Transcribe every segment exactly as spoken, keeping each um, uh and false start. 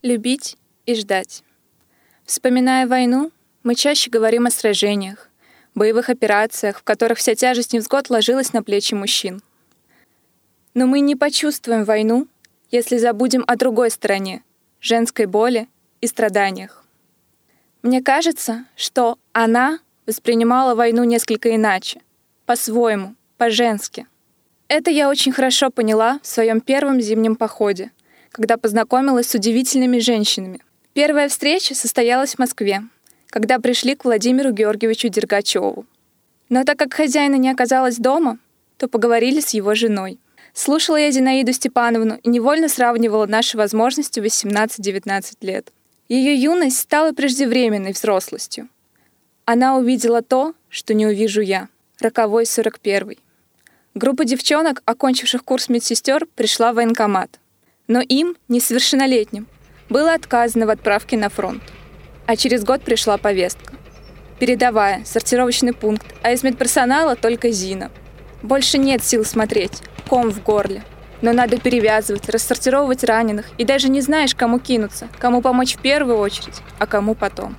Любить и ждать. Вспоминая войну, мы чаще говорим о сражениях, боевых операциях, в которых вся тяжесть невзгод ложилась на плечи мужчин. Но мы не почувствуем войну, если забудем о другой стороне — женской боли и страданиях. Мне кажется, что она воспринимала войну несколько иначе, по-своему, по-женски. Это я очень хорошо поняла в своем первом зимнем походе, когда познакомилась с удивительными женщинами. Первая встреча состоялась в Москве, когда пришли к Владимиру Георгиевичу Дергачеву. Но так как хозяина не оказалось дома, то поговорили с его женой. Слушала я Зинаиду Степановну и невольно сравнивала наши возможности в восемнадцать-девятнадцать лет. Ее юность стала преждевременной взрослостью. Она увидела то, что не увижу я. Роковой сорок первый. Группа девчонок, окончивших курс медсестер, пришла в военкомат. Но им, несовершеннолетним, было отказано в отправке на фронт. А через год пришла повестка. Передовая, сортировочный пункт, а из медперсонала только Зина. Больше нет сил смотреть, ком в горле. Но надо перевязывать, рассортировывать раненых, и даже не знаешь, кому кинуться, кому помочь в первую очередь, а кому потом.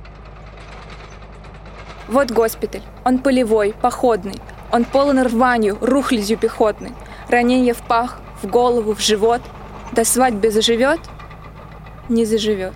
Вот госпиталь. Он полевой, походный. Он полон рванью, рухлядью пехотной. Ранение в пах, в голову, в живот. До свадьбы заживет? Не заживет.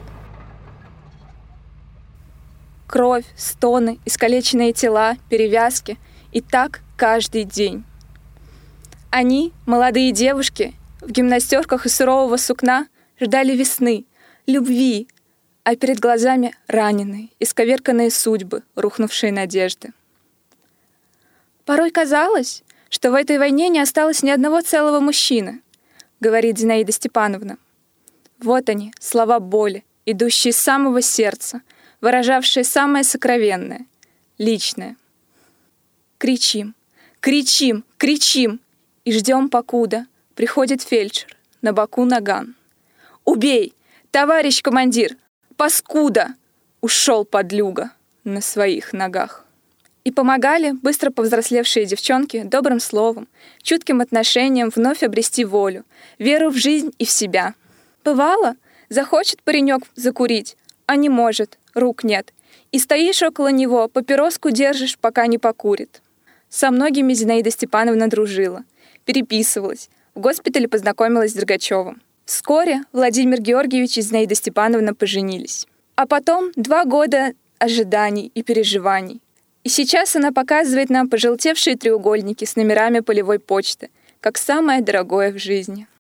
Кровь, стоны, искалеченные тела, перевязки. И так каждый день. Они, молодые девушки, в гимнастерках из сурового сукна, ждали весны, любви, а перед глазами раненые, исковерканные судьбы, рухнувшие надежды. Порой казалось, что в этой войне не осталось ни одного целого мужчины, говорит Зинаида Степановна. Вот они, слова боли, идущие из самого сердца, выражавшие самое сокровенное, личное. Кричим, кричим, кричим, и ждем, покуда приходит фельдшер, на боку наган. «Убей! Товарищ командир! Паскуда!» Ушел подлюга на своих ногах. И помогали быстро повзрослевшие девчонки добрым словом, чутким отношением вновь обрести волю, веру в жизнь и в себя. Бывало, захочет паренек закурить, а не может, рук нет, и стоишь около него, папироску держишь, пока не покурит. Со многими Зинаида Степановна дружила, переписывалась, в госпитале познакомилась с Дергачевым. Вскоре Владимир Георгиевич и Зинаида Степановна поженились. А потом два года ожиданий и переживаний. И сейчас она показывает нам пожелтевшие треугольники с номерами полевой почты, как самое дорогое в жизни.